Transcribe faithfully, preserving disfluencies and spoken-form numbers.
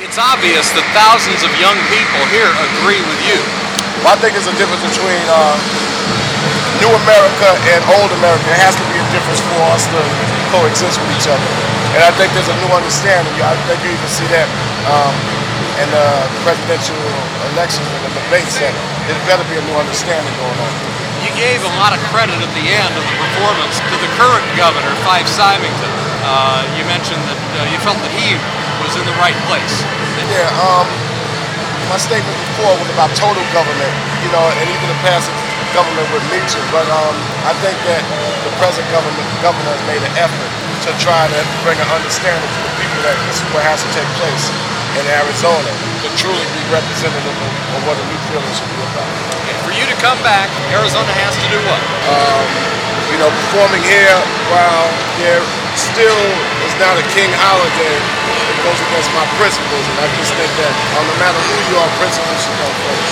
It's obvious that thousands of young people here agree with you. Well, I think there's a difference between uh, new America and old America. There has to be a difference for us to coexist with each other. And I think there's a new understanding. I think you even see that um, in the presidential elections and the debates, that there better be a new understanding going on. You gave a lot of credit at the end of the performance to the current governor, Fife Symington. Uh, you mentioned that uh, you felt that he was in the right place. Yeah, um, my statement before was about total government, you know, and even the past government would meet you. But um, I think that the present government governor has made an effort to try to bring an understanding to the people that this is what has to take place in Arizona to truly be representative of, of what a new feeling should be about. And for you to come back, Arizona has to do what? Um, you know, performing here while there still is not a king holiday, it goes against my principles, and I just think that uh, no matter who you are, principles should come first.